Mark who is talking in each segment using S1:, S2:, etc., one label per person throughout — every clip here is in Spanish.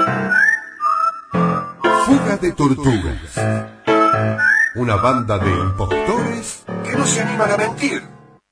S1: Fuga de tortugas. Una banda de impostores que no se animan a mentir.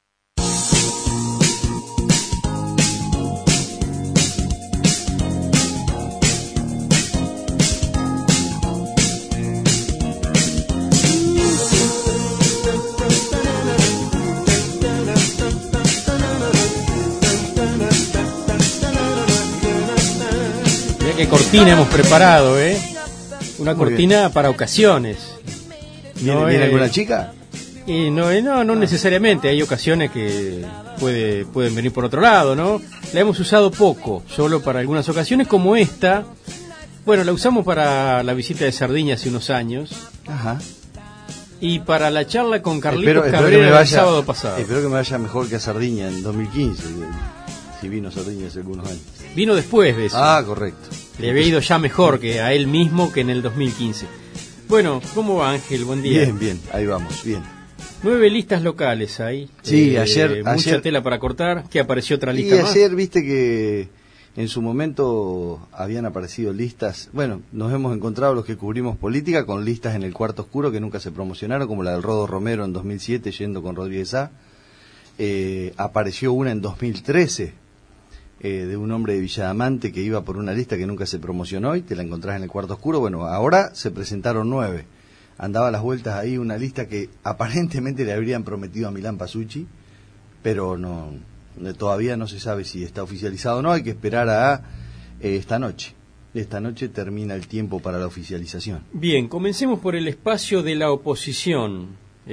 S2: Mira qué cortina hemos preparado, una cortina para ocasiones.
S3: ¿Viene alguna chica?
S2: No necesariamente. Hay ocasiones que pueden venir por otro lado, ¿no? La hemos usado poco, solo para algunas ocasiones como esta. Bueno, la usamos para la visita de Sardiña hace unos años.
S3: Ajá.
S2: Y para la charla con Carlitos Cabrera el sábado pasado.
S3: Espero que me vaya mejor que a Sardiña en 2015, si vino Sardiña hace algunos años.
S2: Vino después de eso.
S3: Ah, correcto.
S2: Le había ido ya mejor que a él mismo que en el 2015. Bueno, ¿cómo va, Ángel? Buen día.
S3: Bien, ahí vamos, bien.
S2: 9 listas locales ahí.
S3: Sí, ayer...
S2: Mucha tela para cortar, que apareció otra lista más.
S3: Y ayer, viste que en su momento habían aparecido listas... Bueno, nos hemos encontrado los que cubrimos política con listas en el cuarto oscuro que nunca se promocionaron, como la del Rodo Romero en 2007, yendo con Rodríguez A. Apareció una en 2013... de un hombre de Villadamante que iba por una lista que nunca se promocionó y te la encontrás en el cuarto oscuro. Bueno, ahora se presentaron 9. Andaba a las vueltas ahí una lista que aparentemente le habrían prometido a Milán Pasucci, pero no, todavía no se sabe si está oficializado o no. Hay que esperar a esta noche. Esta noche termina el tiempo para la oficialización.
S2: Bien, comencemos por el espacio de la oposición.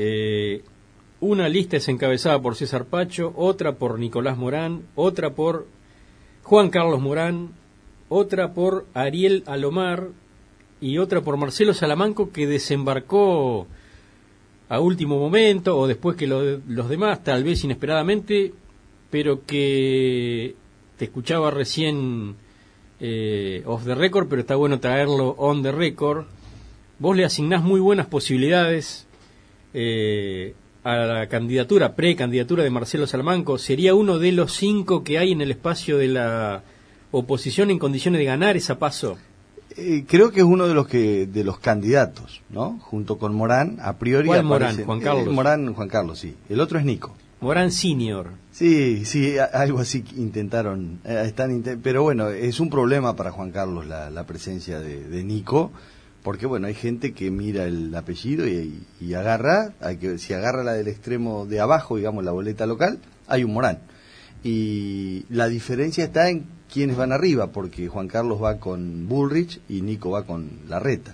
S2: Una lista es encabezada por César Pacho, otra por Nicolás Morán, otra por Juan Carlos Morán, otra por Ariel Alomar y otra por Marcelo Salamanco, que desembarcó a último momento o después que los demás, tal vez inesperadamente, pero que te escuchaba recién off the record, pero está bueno traerlo on the record. Vos le asignás muy buenas posibilidades a la precandidatura de Marcelo Salamanco. Sería uno de los 5 que hay en el espacio de la oposición en condiciones de ganar esa paso.
S3: Creo que es uno de los candidatos, ¿no? Junto con Morán, a priori.
S2: ¿Cuál Morán? Juan Carlos.
S3: Morán, Juan Carlos, sí. El otro es Nico.
S2: Morán Senior.
S3: Sí, algo así intentaron. Pero bueno, es un problema para Juan Carlos la presencia de Nico. Porque bueno, hay gente que mira el apellido y agarra, si agarra la del extremo de abajo, digamos la boleta local, hay un Morán. Y la diferencia está en quiénes van arriba, porque Juan Carlos va con Bullrich y Nico va con Larreta.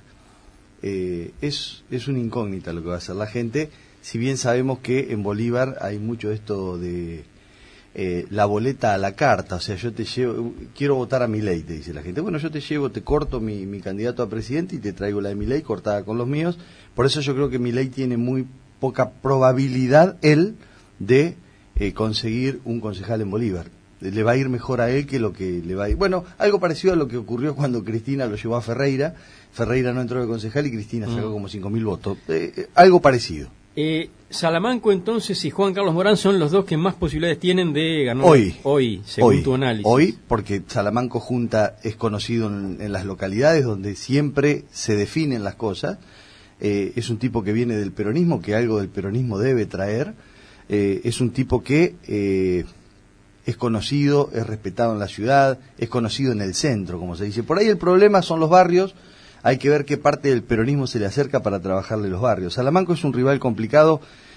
S3: Es una incógnita lo que va a hacer la gente, si bien sabemos que en Bolívar hay mucho esto de la boleta a la carta, o sea, yo te llevo, quiero votar a Milei, te dice la gente. Bueno, yo te llevo, te corto mi candidato a presidente y te traigo la de Milei cortada con los míos. Por eso yo creo que Milei tiene muy poca probabilidad, él, de conseguir un concejal en Bolívar. Le va a ir mejor a él que lo que le va a ir. Bueno, algo parecido a lo que ocurrió cuando Cristina lo llevó a Ferreira. Ferreira no entró de concejal y Cristina sacó como 5.000 votos. Algo parecido.
S2: Salamanco entonces y Juan Carlos Morán son los dos que más posibilidades tienen de ganar hoy según tu análisis.
S3: Hoy, porque Salamanco Junta es conocido en las localidades donde siempre se definen las cosas. Es un tipo que viene del peronismo, que algo del peronismo debe traer. Es un tipo que es conocido, es respetado en la ciudad, es conocido en el centro, como se dice. Por ahí el problema son los barrios. Hay que ver qué parte del peronismo se le acerca para trabajarle los barrios. Salamanco es un rival complicado,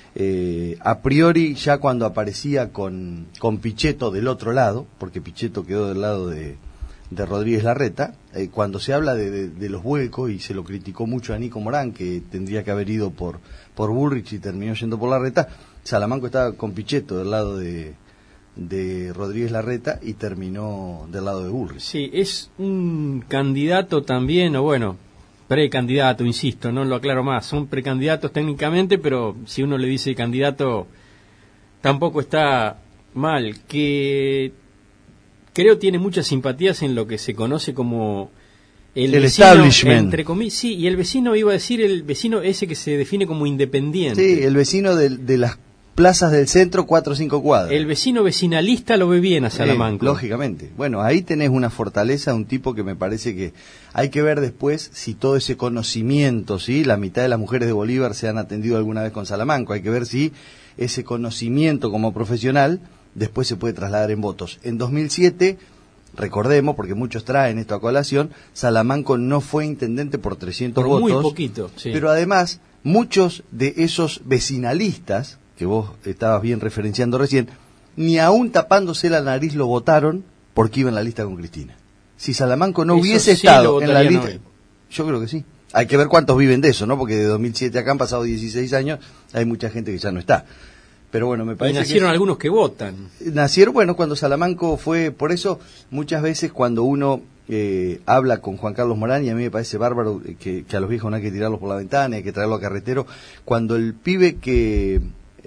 S3: a priori ya cuando aparecía con Pichetto del otro lado, porque Pichetto quedó del lado de Rodríguez Larreta, cuando se habla de los vuelcos, y se lo criticó mucho a Nico Morán, que tendría que haber ido por Bullrich y terminó yendo por Larreta, Salamanco estaba con Pichetto del lado de Rodríguez Larreta y terminó del lado de Bullrich.
S2: Sí, es un candidato también, o bueno, precandidato, insisto, no lo aclaro más, son precandidatos técnicamente, pero si uno le dice candidato tampoco está mal, que creo tiene muchas simpatías en lo que se conoce como el vecino,
S3: establishment,
S2: entre comillas, sí, y el vecino, iba a decir el vecino ese que se define como independiente.
S3: Sí, el vecino de las plazas del centro, 4 o 5 cuadras.
S2: El vecino vecinalista lo ve bien a Salamanca.
S3: Lógicamente. Bueno, ahí tenés una fortaleza, un tipo que me parece que hay que ver después si todo ese conocimiento, ¿sí? La mitad de las mujeres de Bolívar se han atendido alguna vez con Salamanca. Hay que ver si ese conocimiento como profesional después se puede trasladar en votos. En 2007, recordemos, porque muchos traen esto a colación, Salamanca no fue intendente por 300
S2: por
S3: votos.
S2: Muy poquito, sí.
S3: Pero además, muchos de esos vecinalistas, que vos estabas bien referenciando recién, ni aún tapándose la nariz lo votaron porque iba en la lista con Cristina. Si Salamanca no hubiese estado en la lista, yo creo que sí. Hay que ver cuántos viven de eso, ¿no? Porque de 2007 acá han pasado 16 años, hay mucha gente que ya no está. Pero bueno, me parece
S2: y nacieron algunos que votan.
S3: Nacieron, bueno, cuando Salamanca fue, por eso muchas veces cuando uno habla con Juan Carlos Morán, y a mí me parece bárbaro que a los viejos no hay que tirarlos por la ventana, hay que traerlo a Carretero, cuando el pibe que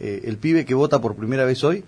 S3: vota por primera vez hoy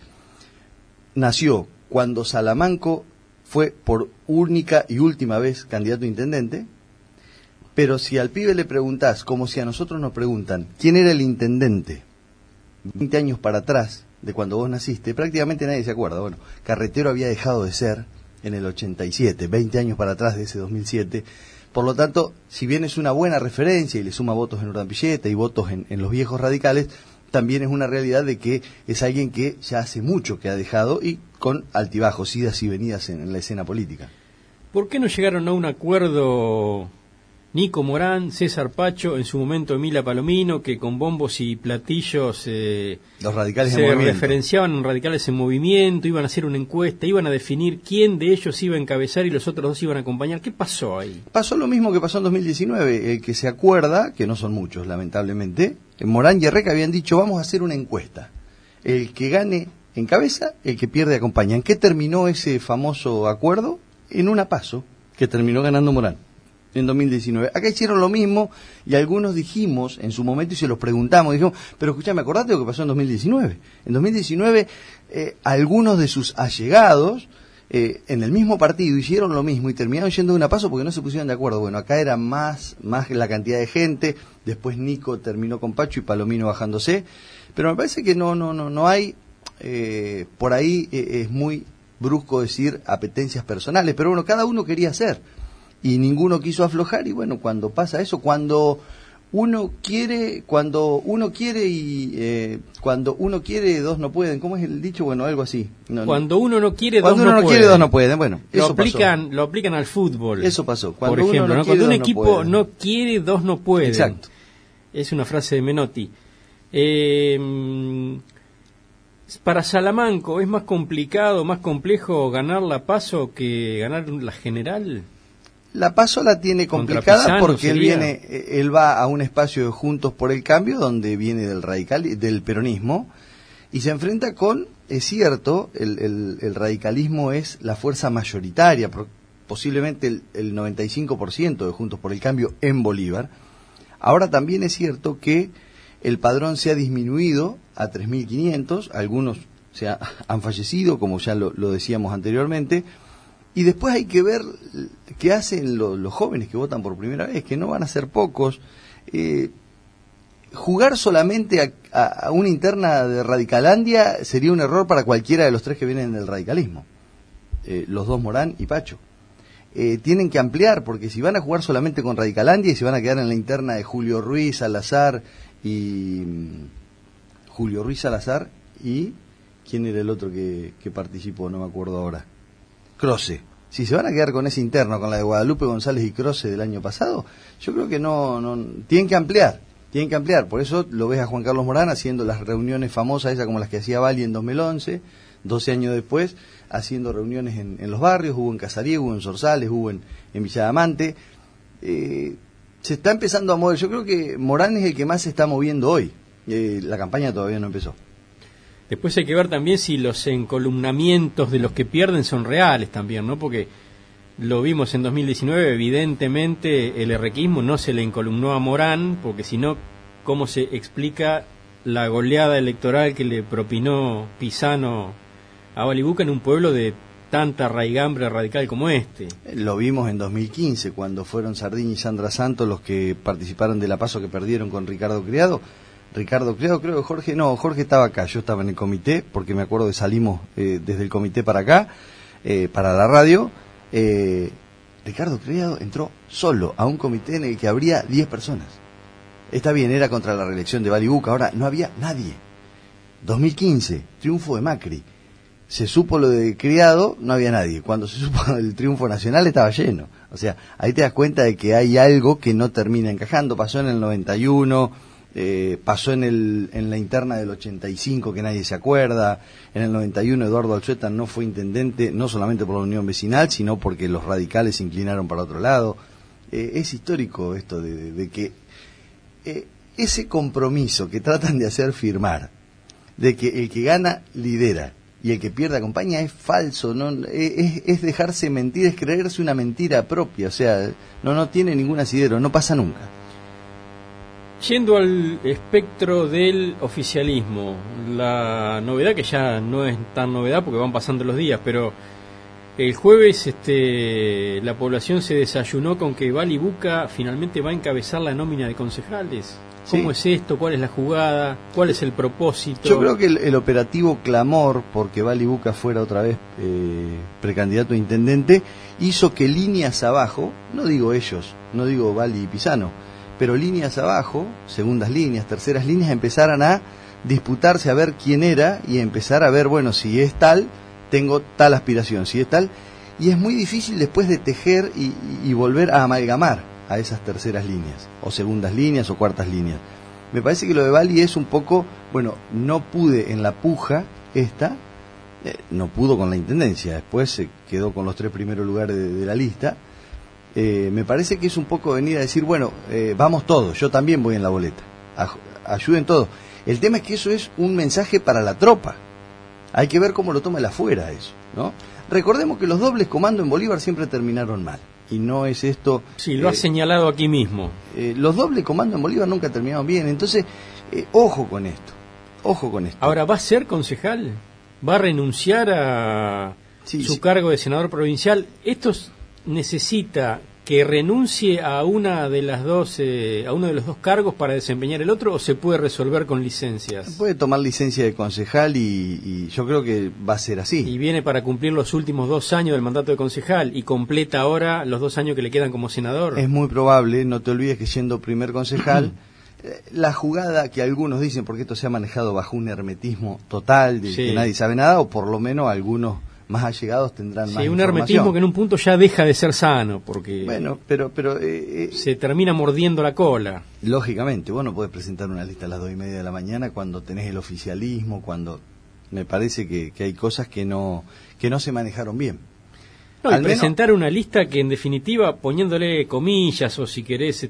S3: nació cuando Salamanca fue por única y última vez candidato a intendente. Pero si al pibe le preguntás, como si a nosotros nos preguntan, ¿quién era el intendente 20 años para atrás de cuando vos naciste? Prácticamente nadie se acuerda. Bueno, Carretero había dejado de ser en el 87, 20 años para atrás de ese 2007. Por lo tanto, si bien es una buena referencia y le suma votos en Urdampilleta y votos en los viejos radicales, también es una realidad de que es alguien que ya hace mucho que ha dejado y con altibajos, idas y venidas en la escena política.
S2: ¿Por qué no llegaron a un acuerdo Nico Morán, César Pacho, en su momento Emilia Palomino, que con bombos y platillos
S3: los radicales
S2: se referenciaban en Radicales en Movimiento, iban a hacer una encuesta, iban a definir quién de ellos iba a encabezar y los otros dos iban a acompañar? ¿Qué pasó ahí?
S3: Pasó lo mismo que pasó en 2019, el que se acuerda, que no son muchos lamentablemente, Morán y Herreca habían dicho vamos a hacer una encuesta, el que gane encabeza, el que pierde acompaña. ¿En qué terminó ese famoso acuerdo? En una PASO, que terminó ganando Morán en 2019. Acá hicieron lo mismo y algunos dijimos en su momento y se los preguntamos, dijimos, pero escuchame, acordate de lo que pasó en 2019. En 2019 algunos de sus allegados en el mismo partido hicieron lo mismo y terminaron yendo de una PASO porque no se pusieron de acuerdo. Bueno, acá era más la cantidad de gente, después Nico terminó con Pacho y Palomino bajándose, pero me parece que no hay, por ahí es muy brusco decir apetencias personales, pero bueno, cada uno quería hacer y ninguno quiso aflojar. Y bueno, cuando pasa eso, cuando uno quiere dos no pueden. ¿Cómo es el dicho? Bueno, algo así.
S2: Cuando uno no quiere,
S3: cuando
S2: dos
S3: uno
S2: no
S3: quiere, dos no pueden. Bueno,
S2: lo aplican al fútbol.
S3: Eso pasó.
S2: Por ejemplo,
S3: uno
S2: cuando un
S3: no
S2: equipo
S3: pueden.
S2: no quiere, dos no pueden.
S3: Exacto.
S2: Es una frase de Menotti. Para Salamanca, ¿es más complicado, más complejo ganar la PASO que ganar la general?
S3: La PASO la tiene complicada
S2: Pisano,
S3: porque
S2: sería.
S3: él va a un espacio de Juntos por el Cambio donde viene del peronismo y se enfrenta con, es cierto, el radicalismo es la fuerza mayoritaria, posiblemente el 95% de Juntos por el Cambio en Bolívar. Ahora también es cierto que el padrón se ha disminuido a 3.500, algunos han fallecido, como ya lo decíamos anteriormente, y después hay que ver qué hacen los jóvenes que votan por primera vez, que no van a ser pocos. Jugar solamente a una interna de Radicalandia sería un error para cualquiera de los tres que vienen del radicalismo, los dos Morán y Pacho. Tienen que ampliar, porque si van a jugar solamente con Radicalandia y se van a quedar en la interna de Julio Ruiz Salazar y ¿quién era el otro que participó? No me acuerdo ahora. Croce. Si se van a quedar con ese interno, con la de Guadalupe González y Croce del año pasado, yo creo que no tienen que ampliar. Por eso lo ves a Juan Carlos Morán haciendo las reuniones famosas, esas como las que hacía Bali en 2011, 12 años después, haciendo reuniones en los barrios, hubo en Casarío, hubo en Zorzales, hubo en Villa Diamante. Se está empezando a mover. Yo creo que Morán es el que más se está moviendo hoy. La campaña todavía no empezó.
S2: Después hay que ver también si los encolumnamientos de los que pierden son reales también, ¿no? Porque lo vimos en 2019, evidentemente el herrequismo no se le encolumnó a Morán, porque si no, ¿cómo se explica la goleada electoral que le propinó Pisano a Balibuca en un pueblo de tanta raigambre radical como este?
S3: Lo vimos en 2015, cuando fueron Sardín y Sandra Santos los que participaron de la PASO que perdieron con Ricardo Criado. Ricardo Criado, creo que Jorge estaba acá, yo estaba en el comité, porque me acuerdo que salimos desde el comité para acá, para la radio. Ricardo Criado entró solo a un comité en el que habría 10 personas. Está bien, era contra la reelección de Bali Buca, ahora no había nadie. 2015, triunfo de Macri. Se supo lo de Criado, no había nadie. Cuando se supo el triunfo nacional estaba lleno. O sea, ahí te das cuenta de que hay algo que no termina encajando. Pasó en el 91, pasó en la interna del 85 que nadie se acuerda. En el 91 Eduardo Alzueta no fue intendente, no solamente por la unión vecinal, sino porque los radicales se inclinaron para otro lado. Es histórico esto de que ese compromiso que tratan de hacer firmar, de que el que gana lidera y el que pierde acompaña, es falso, no es dejarse mentir, es creerse una mentira propia, o sea, no tiene ningún asidero, no pasa nunca.
S2: Yendo al espectro del oficialismo, la novedad, que ya no es tan novedad porque van pasando los días, pero el jueves la población se desayunó con que Bali Buca finalmente va a encabezar la nómina de concejales. ¿Cómo es esto? ¿Cuál es la jugada? ¿Cuál es el propósito?
S3: Yo creo que el operativo clamor porque Bali Buca fuera otra vez precandidato a intendente hizo que líneas abajo, no digo ellos, no digo Bali y Pisano, pero líneas abajo, segundas líneas, terceras líneas, empezaran a disputarse a ver quién era y empezar a ver, bueno, si es tal, tengo tal aspiración, si es tal, y es muy difícil después de tejer y volver a amalgamar a esas terceras líneas, o segundas líneas, o cuartas líneas. Me parece que lo de Bali es un poco, bueno, no pude en la puja no pudo con la intendencia, después se quedó con los 3 primeros lugares de la lista. Me parece que es un poco venir a decir, bueno, vamos todos, yo también voy en la boleta, ayuden todos. El tema es que eso es un mensaje para la tropa, hay que ver cómo lo toma el afuera eso, ¿no? Recordemos que los dobles comandos en Bolívar siempre terminaron mal. Y no es esto...
S2: Sí, lo has señalado aquí mismo.
S3: Los dobles comandos en Bolívar nunca terminaron bien. Entonces, ojo con esto.
S2: Ahora, ¿va a ser concejal? ¿Va a renunciar a su cargo de senador provincial? ¿Esto necesita que renuncie a una de las dos, a uno de los dos cargos para desempeñar el otro, o se puede resolver con licencias?
S3: Puede tomar licencia de concejal y yo creo que va a ser así.
S2: Y viene para cumplir los últimos 2 años del mandato de concejal y completa ahora los 2 años que le quedan como senador.
S3: Es muy probable, no te olvides que siendo primer concejal, la jugada que algunos dicen, porque esto se ha manejado bajo un hermetismo total, de que nadie sabe nada, o por lo menos algunos más allegados tendrán más información.
S2: Un hermetismo que en un punto ya deja de ser sano, porque
S3: pero
S2: se termina mordiendo la cola.
S3: Lógicamente, vos no podés presentar una lista a las 2:30 de la mañana cuando tenés el oficialismo, cuando me parece que hay cosas que no se manejaron bien.
S2: No, y presentar una lista que en definitiva, poniéndole comillas o si querés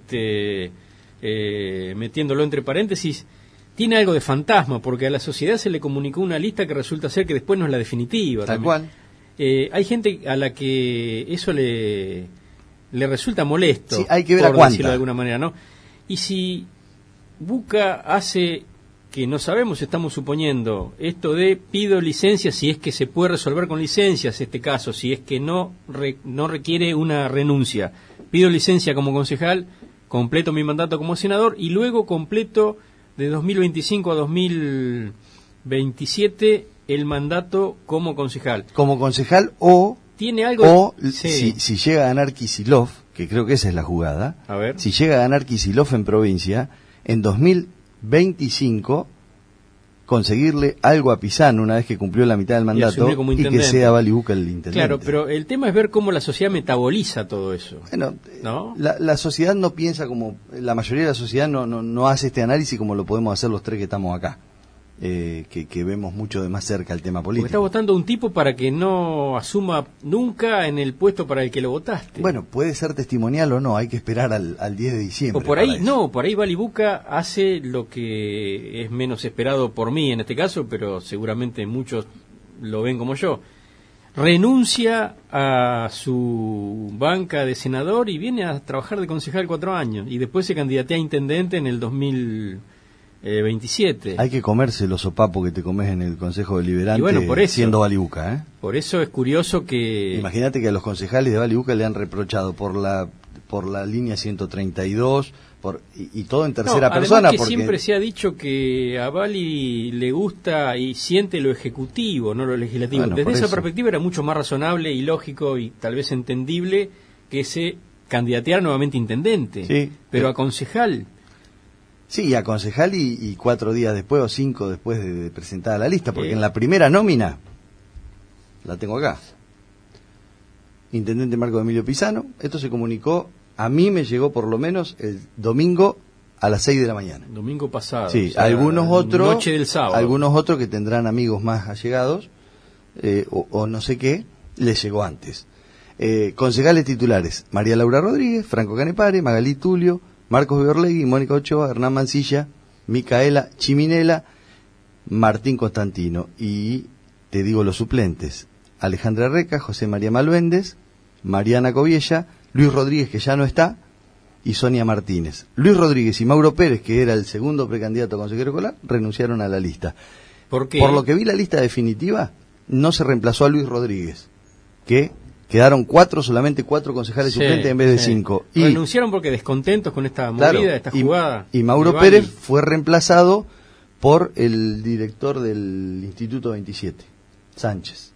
S2: metiéndolo entre paréntesis, tiene algo de fantasma, porque a la sociedad se le comunicó una lista que resulta ser que después no es la definitiva.
S3: Tal cual.
S2: Hay gente a la que eso le resulta molesto,
S3: sí, hay que ver
S2: por
S3: a cuánta,
S2: decirlo de alguna manera, ¿no? Y si Buca hace, que no sabemos, estamos suponiendo, esto de pido licencia, si es que se puede resolver con licencias este caso, si es que no requiere una renuncia, pido licencia como concejal, completo mi mandato como senador y luego completo de 2025 a 2027 el mandato como concejal.
S3: Como concejal o
S2: tiene algo
S3: si llega a ganar Kicillof, que creo que esa es la jugada.
S2: A ver.
S3: Si llega a ganar Kicillof en provincia, en 2025 conseguirle algo a Pisano una vez que cumplió la mitad del mandato y que sea Bali Buca el intendente.
S2: Claro, pero el tema es ver cómo la sociedad metaboliza todo eso.
S3: Bueno,
S2: ¿no?
S3: La sociedad no piensa como... La mayoría de la sociedad no hace este análisis como lo podemos hacer los 3 que estamos acá. Que vemos mucho de más cerca el tema político.
S2: Porque está votando un tipo para que no asuma nunca en el puesto para el que lo votaste.
S3: Bueno, puede ser testimonial o no, hay que esperar al 10 de diciembre.
S2: O por ahí, por ahí Bali Buca hace lo que es menos esperado por mí en este caso, pero seguramente muchos lo ven como yo. Renuncia a su banca de senador y viene a trabajar de concejal 4 años. Y después se candidatea a intendente en el 2027.
S3: Hay que comerse los sopapos que te comes en el Consejo Deliberante,
S2: y bueno, por eso,
S3: siendo Bali Buca,
S2: Por eso es curioso que...
S3: Imagínate que a los concejales de Bali Buca le han reprochado por por la línea 132, y todo en tercera persona.
S2: Además que
S3: porque
S2: siempre se ha dicho que a Bali le gusta y siente lo ejecutivo, no lo legislativo.
S3: Bueno,
S2: desde esa
S3: eso.
S2: perspectiva era mucho más razonable y lógico y tal vez entendible que se candidateara nuevamente intendente,
S3: Sí.
S2: pero a concejal.
S3: Sí, a concejal y 4 días después o 5 después de presentada la lista, porque
S2: Sí.
S3: en la primera nómina, la tengo acá, intendente Marco Emilio Pisano, esto se comunicó, a mí me llegó por lo menos el domingo a las 6 de la mañana.
S2: Domingo pasado.
S3: Sí,
S2: o sea,
S3: algunos otros,
S2: noche del sábado.
S3: algunos otros que tendrán amigos más allegados, o no sé qué, les llegó antes. Concejales titulares: María Laura Rodríguez, Franco Canepare, Magalí Tulio, Marcos Biorlegui, Mónica Ochoa, Hernán Mancilla, Micaela Chiminela, Martín Constantino. Y te digo los suplentes: Alejandra Reca, José María Malvéndez, Mariana Coviella, Luis Rodríguez, que ya no está, y Sonia Martínez. Luis Rodríguez y Mauro Pérez, que era el segundo precandidato a consejero escolar, renunciaron a la lista.
S2: ¿Por qué?
S3: Por lo que vi la lista definitiva, no se reemplazó a Luis Rodríguez, que quedaron solamente 4 concejales suplentes en vez de 5. Y
S2: renunciaron porque descontentos con esta movida,
S3: claro,
S2: esta jugada.
S3: y Mauro
S2: de Bali.
S3: Pérez fue reemplazado por el director del Instituto 27, Sánchez.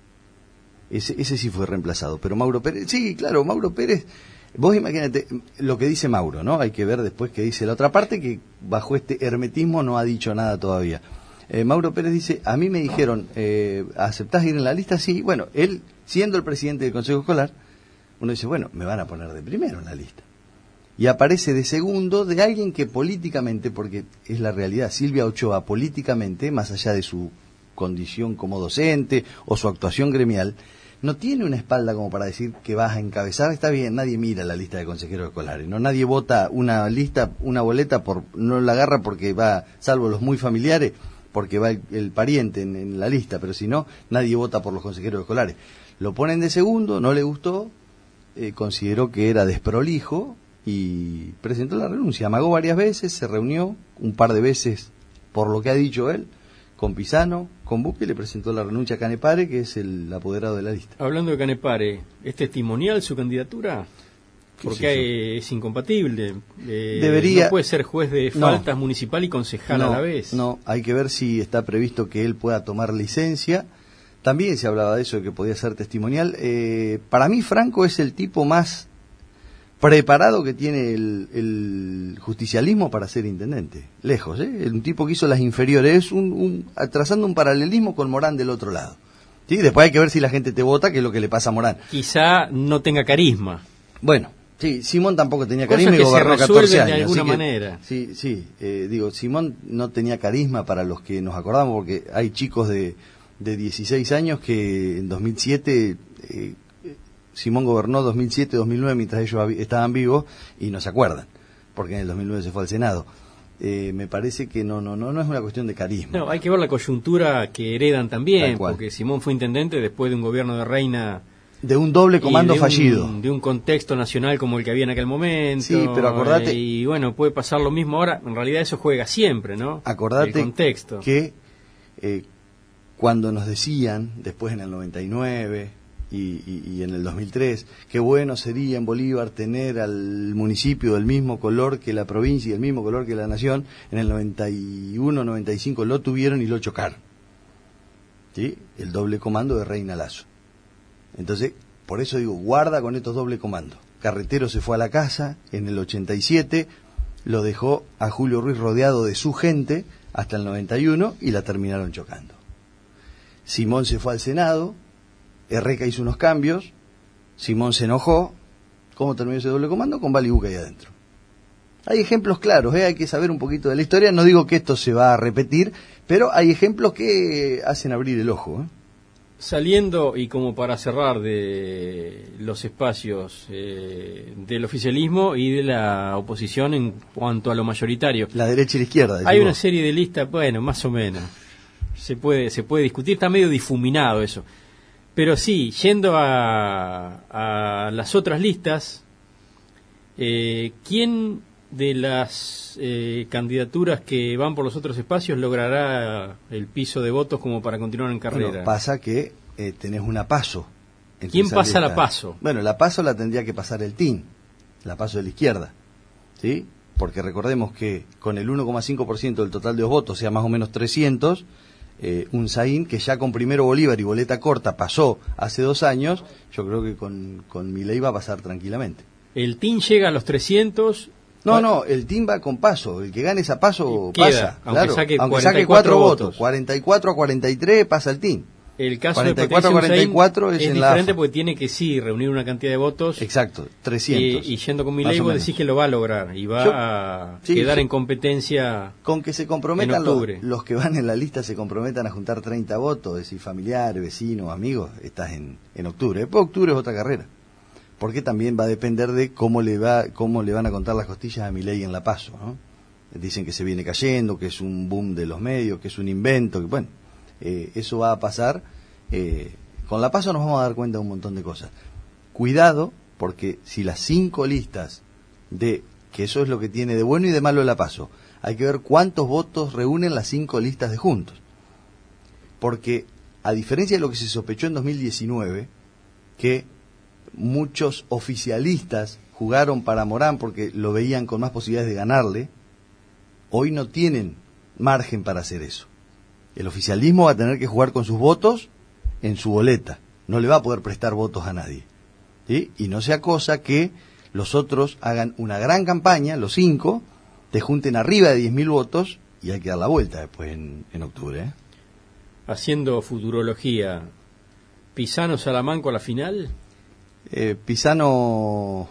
S3: Ese sí fue reemplazado, pero Mauro Pérez, sí, claro, Mauro Pérez, vos imagínate lo que dice Mauro, ¿no? Hay que ver después qué dice la otra parte, que bajo este hermetismo no ha dicho nada todavía. Mauro Pérez dice: a mí me dijeron, ¿aceptás ir en la lista? Sí. Bueno, él, siendo el presidente del Consejo Escolar, uno dice, bueno, me van a poner de primero en la lista. Y aparece de segundo de alguien que políticamente, porque es la realidad, Silvia Ochoa políticamente, más allá de su condición como docente o su actuación gremial, no tiene una espalda como para decir que vas a encabezar. Está bien, nadie mira la lista de consejeros escolares, no, nadie vota una lista, una boleta, no la agarra porque va, salvo los muy familiares, porque va el pariente en la lista, pero si no, nadie vota por los consejeros escolares. Lo ponen de segundo, no le gustó, consideró que era desprolijo y presentó la renuncia. Amagó varias veces, se reunió un par de veces, por lo que ha dicho él, con Pisano, con Buque, y le presentó la renuncia a Canepare, que es el apoderado de la lista.
S2: Hablando de Canepare, ¿es testimonial su candidatura? Porque es incompatible.
S3: Debería,
S2: no puede ser juez de faltas municipal y concejal a la vez.
S3: No, hay que ver si está previsto que él pueda tomar licencia. También se hablaba de eso, de que podía ser testimonial. Para mí, Franco es el tipo más preparado que tiene el justicialismo para ser intendente. Lejos, un tipo que hizo las inferiores, trazando un paralelismo con Morán del otro lado. ¿Sí? Después hay que ver si la gente te vota, que es lo que le pasa a Morán.
S2: Quizá no tenga carisma.
S3: Bueno, sí, Simón tampoco tenía
S2: Cosas
S3: carisma y
S2: que
S3: gobernó
S2: se
S3: 14
S2: resuelven
S3: años.
S2: de alguna
S3: así que,
S2: manera.
S3: Sí, digo, Simón no tenía carisma para los que nos acordamos, porque hay chicos de 16 años que en 2007, Simón gobernó 2007-2009 mientras ellos estaban vivos y no se acuerdan, porque en el 2009 se fue al Senado. Me parece que no es una cuestión de carisma.
S2: No, hay que ver la coyuntura que heredan también, porque Simón fue intendente después de un gobierno de Reina,
S3: de un doble comando fallido,
S2: de un contexto nacional como el que había en aquel momento.
S3: Sí, pero acordate,
S2: y bueno, puede pasar lo mismo ahora. En realidad eso juega siempre, ¿no?
S3: Acordate
S2: el contexto.
S3: Que cuando nos decían después en el 99 y en el 2003 qué bueno sería en Bolívar tener al municipio del mismo color que la provincia y el mismo color que la nación, en el 91-95 lo tuvieron y lo chocaron. ¿Sí? El doble comando de Reina Lazo. Entonces, por eso digo, guarda con estos doble comandos. Carretero se fue a la casa en el 87, lo dejó a Julio Ruiz rodeado de su gente hasta el 91 y la terminaron chocando. Simón se fue al Senado, Erreca hizo unos cambios, Simón se enojó. ¿Cómo terminó ese doble comando? Con Balibuca ahí adentro. Hay ejemplos claros, hay que saber un poquito de la historia. No digo que esto se va a repetir, pero hay ejemplos que hacen abrir el ojo.
S2: Saliendo, y como para cerrar, de los espacios del oficialismo y de la oposición en cuanto a lo mayoritario.
S3: La derecha y la izquierda.
S2: Hay una serie de listas, bueno, más o menos. Se puede discutir, está medio difuminado eso. Pero sí, yendo a las otras listas, ¿quién de las candidaturas que van por los otros espacios logrará el piso de votos como para continuar en carrera?
S3: Bueno, pasa que tenés una PASO.
S2: ¿Quién pasa la PASO?
S3: Bueno, la PASO la tendría que pasar el TIN, la PASO de la izquierda, ¿sí? Porque recordemos que con el 1,5% del total de los votos, o sea, más o menos 300, un Saín que ya con Primero Bolívar y boleta corta pasó hace 2 años, yo creo que con Milei va a pasar tranquilamente.
S2: El TIN llega a los 300.
S3: No, el TIN va con PASO, el que gane esa PASO
S2: queda,
S3: pasa, aunque
S2: saque
S3: 4 votos, 44 a 43 pasa el TIN.
S2: El caso
S3: 44
S2: de Patricio
S3: 44
S2: es
S3: en la
S2: diferente
S3: AFA.
S2: porque tiene que reunir una cantidad de votos.
S3: Exacto, 300.
S2: Y yendo con Milei vos decís que lo va a lograr y va a quedar en competencia.
S3: Con que se comprometan
S2: en octubre.
S3: Los que van en la lista se comprometan a juntar 30 votos, es decir, familiares, vecinos, amigos, estás en octubre. Después octubre es otra carrera. Porque también va a depender de cómo le van a contar las costillas a Milei en la PASO, ¿no? Dicen que se viene cayendo, que es un boom de los medios, que es un invento, que bueno, eso va a pasar. Con la PASO nos vamos a dar cuenta de un montón de cosas. Cuidado, porque si las 5 listas que eso es lo que tiene de bueno y de malo la PASO, hay que ver cuántos votos reúnen las 5 listas de Juntos. Porque, a diferencia de lo que se sospechó en 2019, que muchos oficialistas jugaron para Morán porque lo veían con más posibilidades de ganarle, hoy no tienen margen para hacer eso. El oficialismo va a tener que jugar con sus votos en su boleta, no le va a poder prestar votos a nadie, ¿sí? Y no sea cosa que los otros hagan una gran campaña, los 5, te junten arriba de 10.000 votos y hay que dar la vuelta después en octubre, ¿eh?
S2: Haciendo futurología, ¿Pisano Salamanco a la final?
S3: Pisano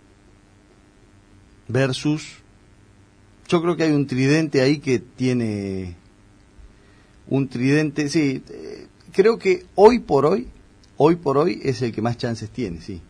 S3: versus, yo creo que hay un tridente ahí que tiene un tridente, sí, creo que hoy por hoy es el que más chances tiene, sí,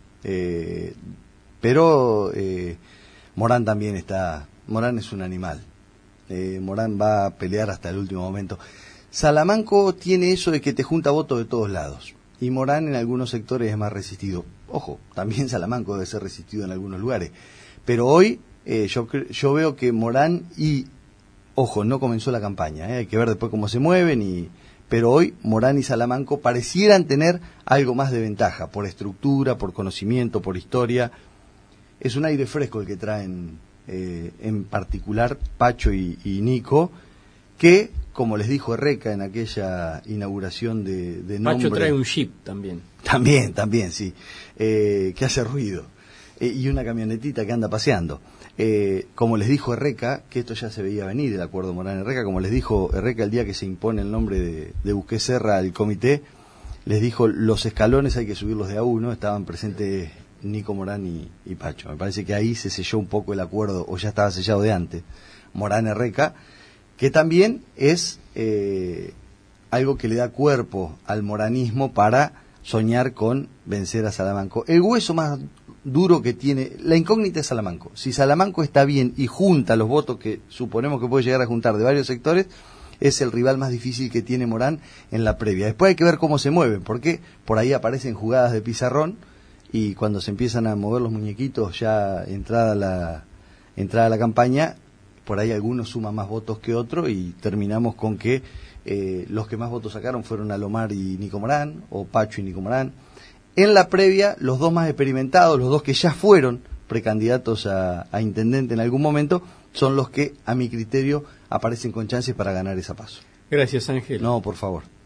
S3: pero Morán también Morán es un animal, Morán va a pelear hasta el último momento. Salamanco tiene eso de que te junta votos de todos lados, y Morán en algunos sectores es más resistido. Ojo, también Salamanco debe ser resistido en algunos lugares. Pero hoy yo veo que Morán ojo, no comenzó la campaña, hay que ver después cómo se mueven, pero hoy Morán y Salamanco parecieran tener algo más de ventaja, por estructura, por conocimiento, por historia. Es un aire fresco el que traen, en particular Pacho y Nico, que, como les dijo Herreca en aquella inauguración de nombre...
S2: Pacho trae un jeep también.
S3: También, sí, que hace ruido, y una camionetita que anda paseando. Como les dijo Herreca, que esto ya se veía venir, el acuerdo Morán-Herreca, como les dijo Herreca el día que se impone el nombre de Busqué Serra al comité, les dijo, los escalones hay que subirlos de a uno, estaban presentes Nico Morán y Pacho. Me parece que ahí se selló un poco el acuerdo, o ya estaba sellado de antes, Morán-Herreca, que también es algo que le da cuerpo al moranismo para soñar con vencer a Salamanco. El hueso más duro que tiene, la incógnita es Salamanco. Si Salamanco está bien y junta los votos que suponemos que puede llegar a juntar de varios sectores, es el rival más difícil que tiene Morán en la previa. Después hay que ver cómo se mueven, porque por ahí aparecen jugadas de pizarrón y cuando se empiezan a mover los muñequitos ya entrada la campaña, por ahí algunos suman más votos que otros y terminamos con que los que más votos sacaron fueron Alomar y Nico Morán, o Pacho y Nico Morán. En la previa, los dos más experimentados, los dos que ya fueron precandidatos a intendente en algún momento, son los que, a mi criterio, aparecen con chances para ganar esa PASO.
S2: Gracias, Ángel.
S3: No, por favor.